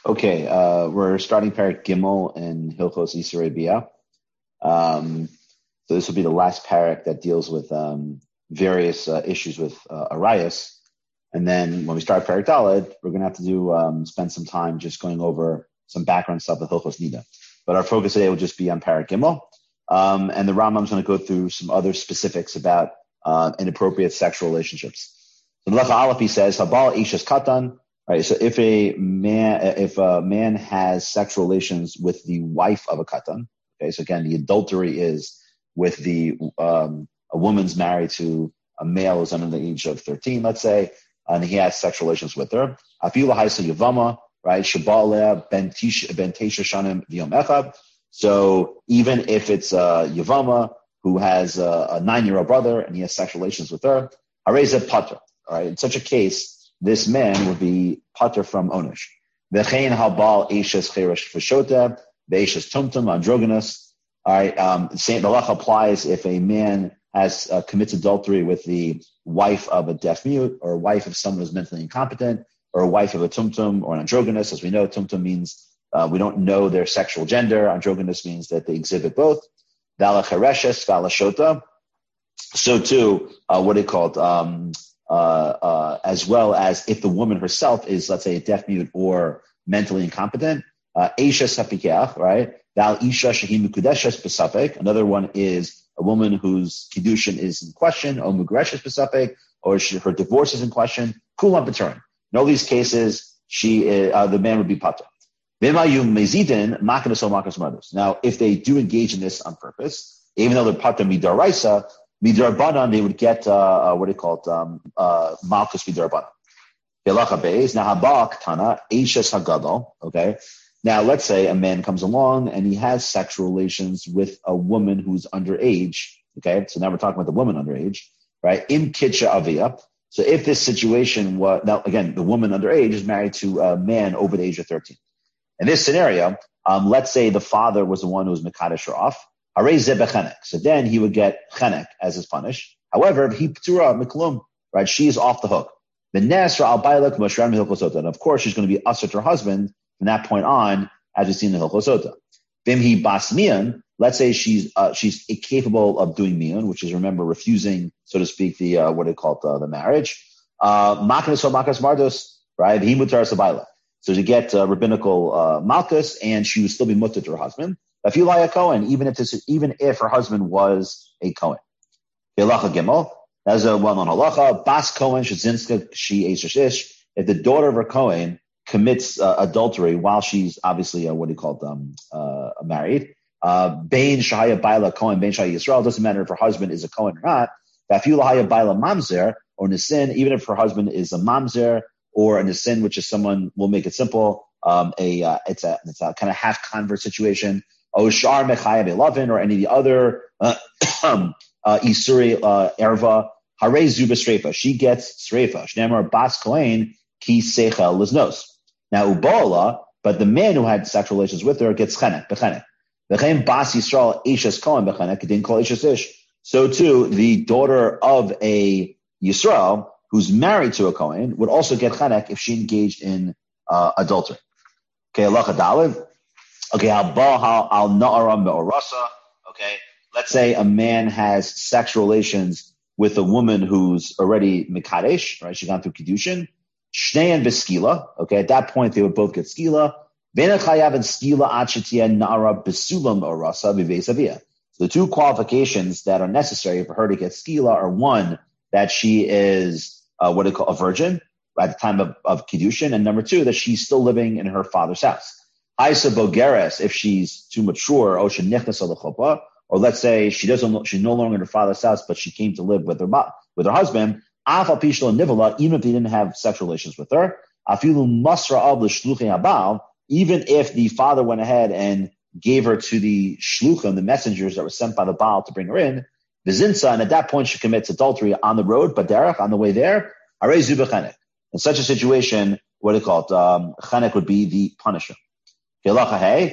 Okay, we're starting Parak Gimel in Hilchos Yisrei Biyah. So this will be the last parak that deals with various issues with Arayas. And then when we start Parak Daled, we're going to have to spend some time just going over some background stuff with Hilchos Nida. But our focus today will just be on Parak Gimel. And the Rambam's going to go through some other specifics about inappropriate sexual relationships. So the Lecha Aleph, he says, Habal Ishas Katan. Right, so if a man has sexual relations with the wife of a katan, okay, so again, the adultery is with a woman's married to a male who's under the age of 13, let's say, and he has sexual relations with her. Afilu haisa yavama, right, shabaleh ben tesha shanim v'yom echad. So even if it's yavama who has a 9-year-old brother and he has sexual relations with her, harezeh pater. All right, in such a case, this man would be pater from onush. V'chein habal eishes cheresh v'shota, v'eishes tumtum androgynous. All right, the law applies if a man has commits adultery with the wife of a deaf mute, or a wife of someone who's mentally incompetent, or a wife of a tumtum or an androgynous. As we know, tumtum means we don't know their sexual gender. Androgynous means that they exhibit both. V'ala chereshes v'ala shota. So too, what they called. As well as if the woman herself is, let's say, a deaf mute or mentally incompetent. Eisha sapikeach, right? Val isha shehi mukudeshes besafek. Another one is a woman whose kiddushin is in question, or mugreshes besafek, or her divorce is in question. Kulam b'turin. In all these cases, the man would be pater. V'mayu mezidin makinos or makinos mothers. Now, if they do engage in this on purpose, even though they're pater midaraisa, Midrabanan, they would get what they call Malchus Midrabanan. Halacha beis nahabak tana eishes hagadol. Okay, now let's say a man comes along and he has sexual relations with a woman who's underage. Okay, so now we're talking about the woman underage, right? Im kitcha avia. So if this situation was now again, the woman underage is married to a man over the age of 13. In this scenario, let's say the father was the one who was mekadesh her off. So then he would get chenek as his punish. However, if he ptura miklum, right, she is off the hook. The nesra al bailak mashram hilchosota, and of course she's going to be usher to her husband from that point on, as we see in the hilchosota. Vimhi bas mian, let's say she's incapable of doing mian, which is, remember, refusing, so to speak, the what they call the marriage. Makas or makas mardos, right? He mutar sabaila. So to get rabbinical malchus, and she would still be mutter to her husband. If you lie a Kohen, even if her husband was a Kohen. Halacha Gimel, that's a well-known halacha. Bas Kohen shezinska she ish. If the daughter of her Kohen commits adultery while she's obviously married, Bain Shahaya Baila Kohen Bain Shahaya Yisrael, doesn't matter if her husband is a Kohen or not. If you lie Baila Mamzer or Nisin, even if her husband is a Mamzer or a Nisin, which is someone, we'll make it simple, it's a kind of half convert situation. Oshar Mechaya Belavin, or any of the other Isuri Erva, Hare Zuba Sreifa. She gets Sreifa. Shnemar Bas Kohen Ki Seichel Liznos. Now Ubola, but the man who had sexual relations with her gets Chenek, Bechenek. Bechem Bas Yisrael Eishes Kohen Bechenek, didn't call Eishes Ish. So too, the daughter of a Yisrael who's married to a Kohen would also get Chenek if she engaged in adultery. Okay, Allah Dalib. Okay, al na'ara me'orasa. Okay, let's say a man has sexual relations with a woman who's already mekadesh, right? She's gone through kiddushin. Shneyan v'skila. Okay, at that point they would both get skila. V'ena chayav and skila ad shetia na'ara b'sulam orasa v'veisavia. So the two qualifications that are necessary for her to get skila are, one, that she is what they call a virgin at the time of kiddushin, and number two, that she's still living in her father's house. Isa Bogeres, if she's too mature, or let's say she's no longer in her father's house, but she came to live with her husband, even if they didn't have sexual relations with her, even if the father went ahead and gave her to the shluchim, the messengers that were sent by the Baal to bring her in, and at that point she commits adultery on the road, baderach, on the way there, in such a situation, what do you call it? Chenek would be the punisher. Now,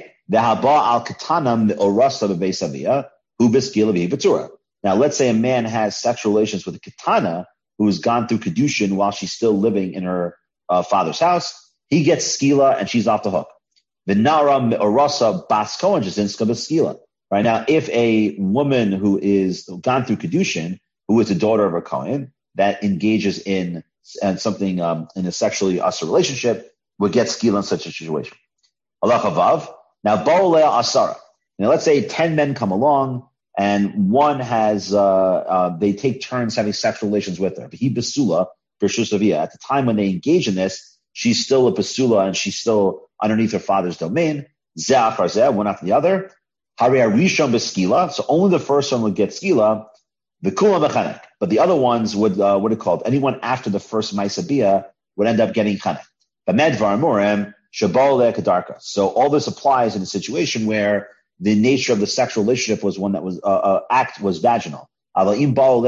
let's say a man has sexual relations with a katana who has gone through kedushin while she's still living in her father's house. he gets skila and she's off the hook. The nara me'orasa bas kohen shezinska b'skila. Right now, if a woman who is gone through kedushin, who is the daughter of a kohen that engages in something in a sexually usher relationship, would get skila in such a situation. Allah chavav. Now, bo'olea asara. Now, let's say 10 men come along and one has, they take turns having sexual relations with her. But he basula, Bershusavia. At the time when they engage in this, she's still a basula and she's still underneath her father's domain. Ze'ach or zeh, one after the other. Hari arishon beskila. So only the first one would get skila. The kula mechanek. But the other ones would, what are called? Anyone after the first maisabia would end up getting chanek. But medvar morem, shabol kadarka. So all this applies in a situation where the nature of the sexual relationship was one that was, act was vaginal. But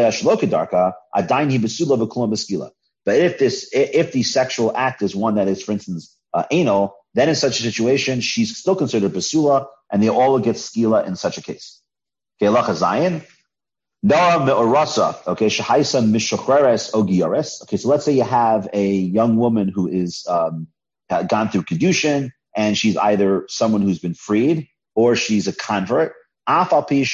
if the sexual act is one that is, for instance, anal, then in such a situation, she's still considered basula, and they all get skila in such a case. Okay, lacha zayin. Nara me'orasa. Okay, shahaisa mishocheres ogiyares. Okay, so let's say you have a young woman who is gone through kedushin, and she's either someone who's been freed or she's a convert. Afal pi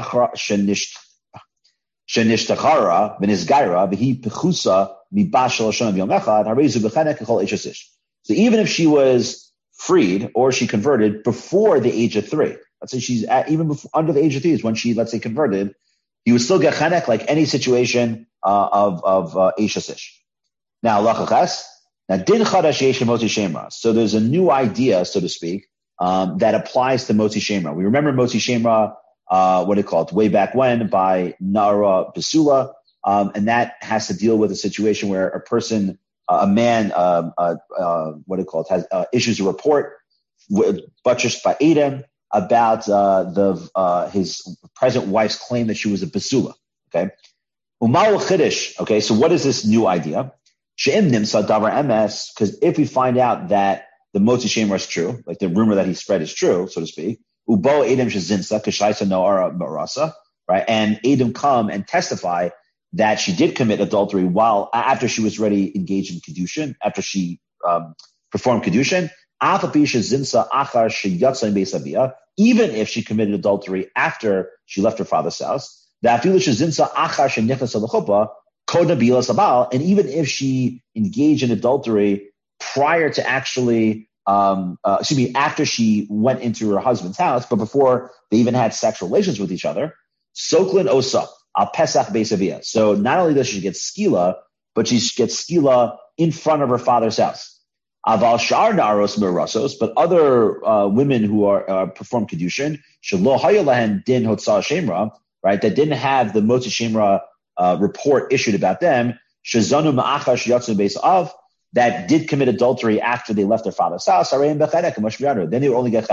shenishtachara v'nisgaira v'hi pechusa mibashal shon yom echad harezu b'chenek kechol eishasish. So even if she was freed or she converted before the age of 3, let's say she's even before, under the age of 3 is when she, let's say, converted, you would still get chenek like any situation of eishasish. Now lachachas. Now din chadash yesh motzi shemra. So there's a new idea, so to speak, that applies to motzi shemra. We remember motzi shemra, what it called way back when by Nara Basula, and that has to deal with a situation where a person, a man, what it called has issues a report buttressed by Adam about his present wife's claim that she was a Basula. Okay, Umal Chiddush. Okay, so what is this new idea? She'im nimsa davar ms, because if we find out that the motzi shemra is true, like the rumor that he spread is true, so to speak. Ubo Adam shezinsa kashaisa noara marasa, right? And Adam come and testify that she did commit adultery while after she was already engaged in kedushin, after she performed kedushin. Even if she committed adultery after she left her father's house, and even if she engaged in adultery prior to actually, after she went into her husband's house, but before they even had sexual relations with each other, Soklin Osa, al Pesach Beisavia. So not only does she get skila, but she gets skila in front of her father's house. Aval Shar Naros Merasos, but other women who are perform kedushin, Shelo Hayalahen Din Hotzah Shemra, right, that didn't have the Motzi Shemra report issued about them, Shazanu Ma'achash Yatzun Beis Av, that did commit adultery after they left their father's house, then they would only get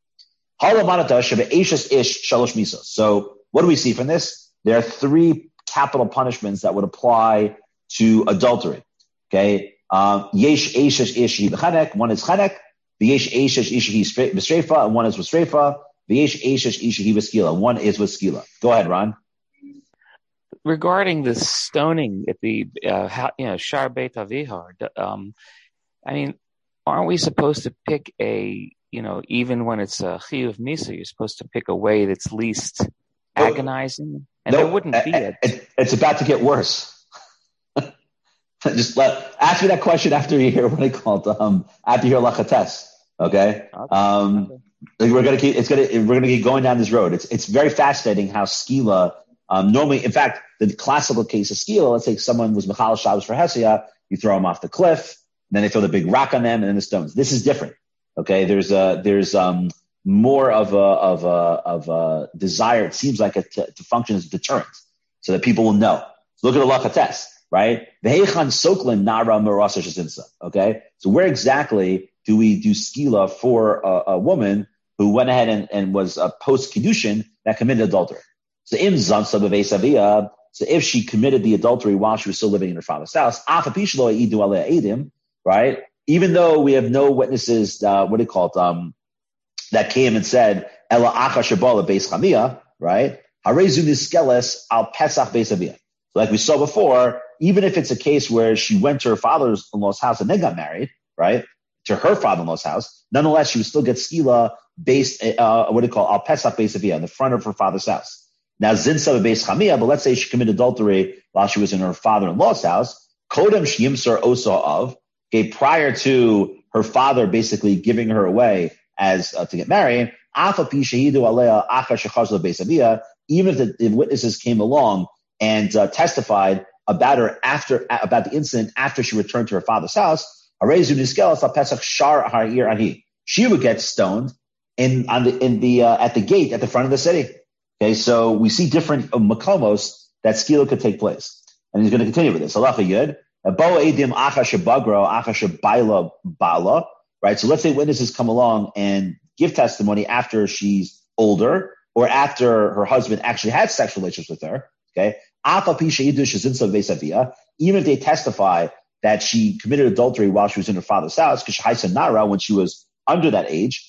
chenek. So what do we see from this? There are 3 capital punishments that would apply to adultery. Okay, yesh eshesh ishi b'chenek. One is chenek. Yesh eshesh ishi b'streifa, and one is with streifa. Yesh eshesh ishi b'skila, one is with skila. Go ahead, Ron. Regarding the stoning at the Shar Beit Avihar, I mean, aren't we supposed to pick even when it's a chiyuv misa, you're supposed to pick a way that's least agonizing? And there wouldn't be it's about to get worse. Just ask me that question after you hear what I called after you hear lachates. Okay. We're gonna keep going down this road. It's very fascinating how skila. Normally, in fact, the classical case of skila, let's say someone was Michal Shabbos for Hesia, you throw them off the cliff, then they throw the big rock on them and then the stones. This is different. Okay. There's more of a desire, it seems like to function as a deterrent so that people will know. So look at the lachates, right? V'heichan soklin nara merasa shezinsa. Okay. So where exactly do we do skila for a woman who went ahead and was post kedushin that committed adultery? So so if she committed the adultery while she was still living in her father's house, right? Even though we have no witnesses, that came and said, Ela acha shabala beis chamia, right? Harezu niskeles al pesach beis avia. So like we saw before, even if it's a case where she went to her father-in-law's house and then got married, right? to her father-in-law's house, nonetheless, she would still get skila based, al pesach beis avia, in the front of her father's house. Now, zinsa beis chamia, but let's say she committed adultery while she was in her father-in-law's house. Kodem sheyimsar osa of, okay, prior to her father basically giving her away as to get married. Afa pi shehidu alea acha shechazla beis avia, even if the witnesses came along and testified about her about the incident after she returned to her father's house, she would get stoned at the gate at the front of the city. Okay, so we see different makomos that skila could take place, and he's going to continue with this. Halacha yud. Right. So let's say witnesses come along and give testimony after she's older or after her husband actually had sexual relations with her. Okay. Even if they testify that she committed adultery while she was in her father's house, when she was under that age,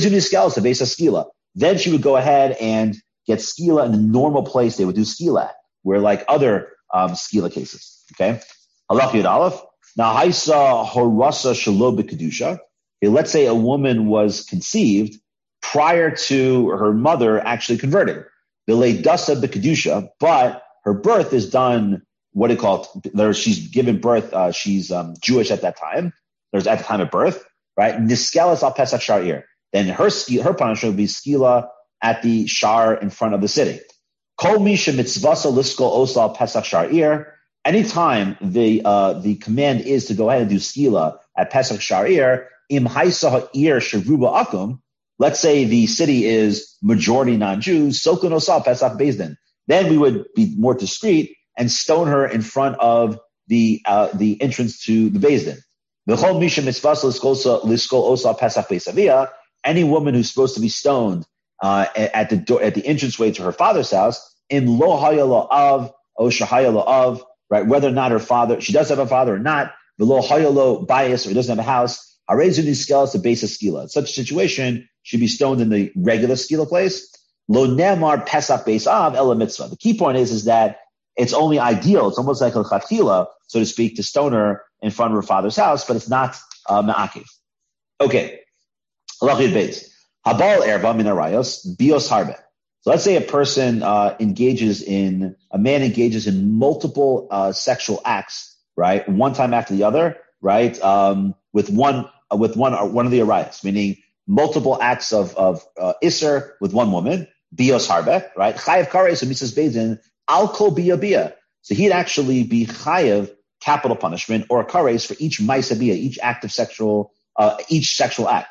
then she would go ahead and get skila in the normal place they would do skila at, where like other skila cases. Okay. Halach Yud Aleph. Now, Haisa Horasa Shalo B'Kedusha. Let's say a woman was conceived prior to her mother actually converting. V'lei Dasa B'Kedusha, but her birth is done, she's given birth, she's Jewish at that time. There's at the time of birth, right? Niskelas al Pesach Sha'ir. Then her punishment would be skila at the shar in front of the city. Kol misha mitzvasa liskol osa al Pesach Sha'ir. Anytime the command is to go ahead and do skila at Pesach Sha'ir, im haisa ha'ir sheruba akum. Let's say the city is majority non-Jews, sokun osa Pesach Bezdin. Then we would be more discreet and stone her in front of the entrance to the Bezdin. V'chol misha mitzvasa liskol osa Pesach Beisavia. Any woman who's supposed to be stoned at the entranceway to her father's house, in lo haya lo av o shahaya lo av, right? Whether or not she does have a father or not, the lo haya lo bias, or he doesn't have a house, harezuni skelas the base of skila. In such a situation, she'd be stoned in the regular skila place. Lo nemar pesach beis av ela mitzvah. The key point is that it's only ideal. It's almost like a chatchila, so to speak, to stone her in front of her father's house, but it's not ma'akiv. Okay. Halachid beis. Habal erva min arayos bios harbe. So let's say a man engages in multiple sexual acts, right? One time after the other, right? With one of the arayos, meaning multiple acts of iser with one woman, bios harbe, right? Chayav kares and Mrs. Bezdin al kol bia. So he'd actually be chayav capital punishment or kares for each ma'isa bia, each sexual act.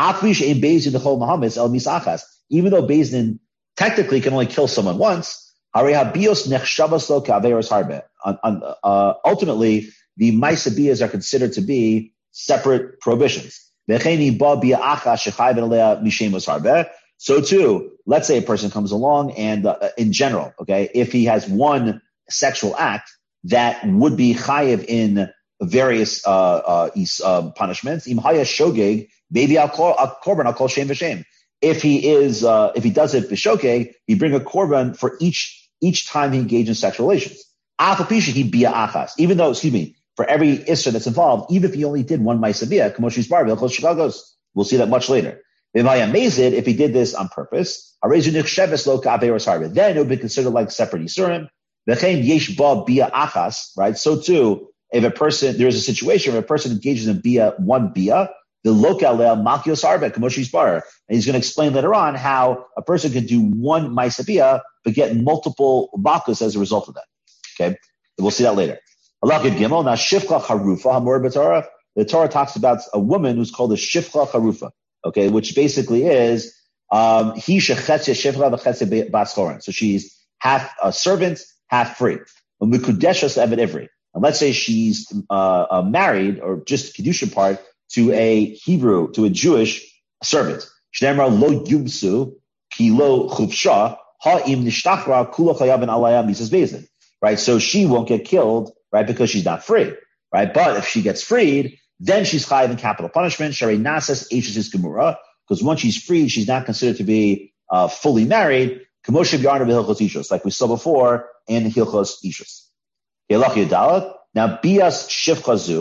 Even though Bezdin technically can only kill someone once, ultimately the ma'aseh are considered to be separate prohibitions. So too, let's say a person comes along and in general, okay, if he has one sexual act that would be chayiv in various punishments, imhaya shogeg, maybe al korban al kol shem v'shem. If he does it b'shogeg, he bring a korban for each time he engages in sexual relations. Even though, for every isser that's involved, even if he only did one ma'aseh we'll see that much later. If he did this on purpose, then it would be considered like separate isurim. Right? So too, if there is a situation where a person engages in one bia, the lokal makios harbe kamoshi's bar, and he's going to explain later on how a person can do one ma'aseh bia but get multiple makios as a result of that. Okay, we'll see that later. Halakha Gimel. Now shifcha harufa hamor b'Torah. The Torah talks about a woman who's called a shifcha harufa. Okay, which basically is he shechetzia shifcha v'chetzia baschorin. So she's half a servant, half free. Umikudeshas evet ivri. And let's say she's married, or just Kedusha part, to a Jewish servant. Shneimar lo yumsu ki lo chufsha ha'im nishtachra kula chayav alaya misas bezdin. Right, so she won't get killed, right, because she's not free, right? But if she gets freed, then she's chayav in capital punishment. Sharei nasas eishes gemura, because once she's freed, she's not considered to be fully married. Kamoshev yarna v'hilchos ishus, like we saw before in Hilchos Ishus. Now bias shifcha zu.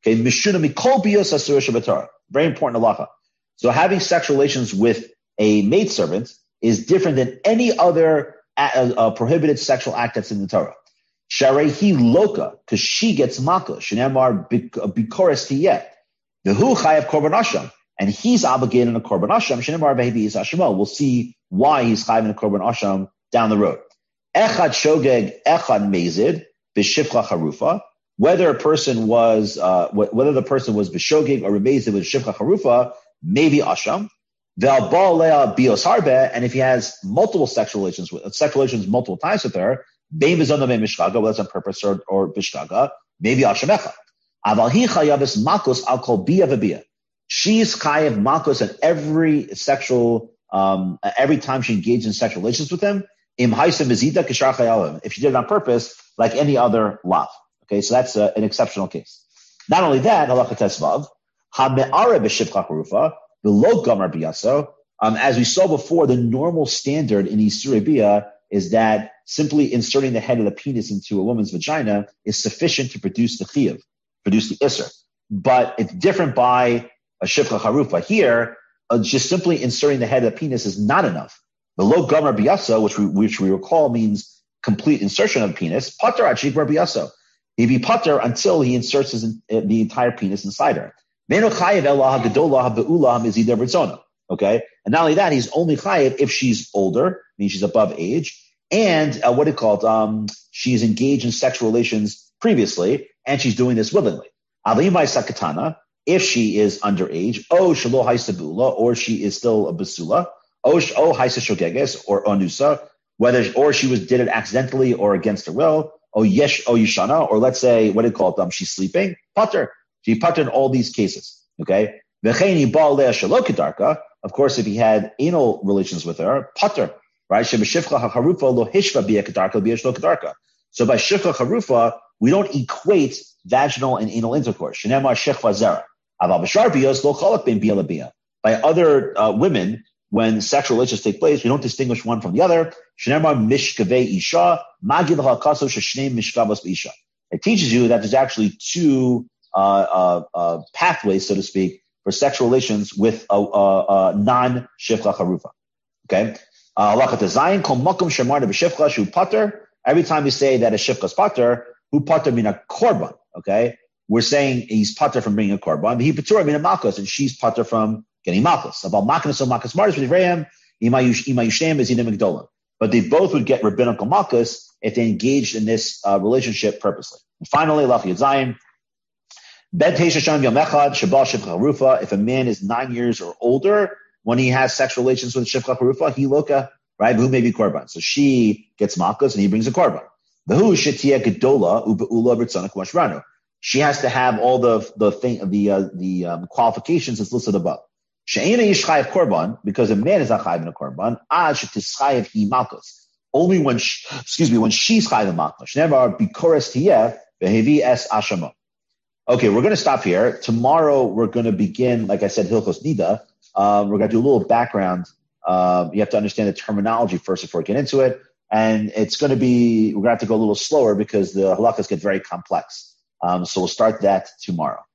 Okay, mishuna mikol bios asur shabatar. Very important halacha. So having sexual relations with a maidservant is different than any other prohibited sexual act that's in the Torah. Sharehi loka, because she gets makah. Shenamar bikoris tiyeh. Vehu chayav korban asham, and he's obligated in a korban asham. Shenamar vehi is ashamo. We'll see why he's chayav in a korban asham down the road. Echad shogeg, echad mezid, b'shifcha charufa. Whether the person was b'shogeg or mezid with shifcha charufa, maybe asham. Ve'al ba'alea bios harbe, and if he has multiple sexual relations multiple times with her, bein b'zona bein mishkaga, whether it's on purpose or bishkaga, maybe asham echad. Aval hi chayavis makos al kol bia v'bia. She's chayav makos at every every time she engaged in sexual relations with him. Im haisa v'zida kishar chayalim. If she did it on purpose, like any other lav. Okay, so that's an exceptional case. Not only that, halacha tesvav, ha-me'are b'shivcha charufa, v'lo gamar biyaso. As we saw before, the normal standard in Isurei Bia is that simply inserting the head of the penis into a woman's vagina is sufficient to produce the chiyuv, produce the isser. But it's different by a shivcha charufa. Here, just simply inserting the head of the penis is not enough. The lo gamar biyaso, which we recall means complete insertion of the penis, pater ad shikvar biyaso. He'd be pater until he inserts the entire penis inside her. Okay? And not only that, he's only chayiv if she's older, means she's above age, and she's engaged in sexual relations previously, and she's doing this willingly. If she is underage, or she is still a basula, or onusa, or she did it accidentally or against her will, yishana, or let's say, she's sleeping, pater. She pater in all these cases. Okay? Of course, if he had anal relations with her, pater, right? So by shifcha harufa, we don't equate vaginal and anal intercourse. By other women, when sexual relations take place, we don't distinguish one from the other. It teaches you that there's actually two pathways, so to speak, for sexual relations with a non-shifcha charufa. Okay? Every time we say that a shifcha is pater, who pater mean a korban. Okay? We're saying he's pater from bringing a korban. He pater mean a malchus, and she's pater from getting malchus. About malchus or malchus martis with Ibrahim, imayushem is inim migdolim. But they both would get rabbinical malchus if they engaged in this relationship purposely. And finally, lach yadzayin. If a man is 9 years or older, when he has sexual relations with shivcha harufa, he loka, right? Who may be korban. So she gets malchus and he brings a korban. She has to have all the qualifications that's listed above. Because a man is not chayiv in a korban, he malchus. Only when she's chayiv in malchus. Never bikoris tiyeh behevi es ashama. Okay, we're going to stop here. Tomorrow we're going to begin, like I said, Hilchos Nida. We're going to do a little background. You have to understand the terminology first before we get into it. And we're going to have to go a little slower because the halachas get very complex. So we'll start that tomorrow.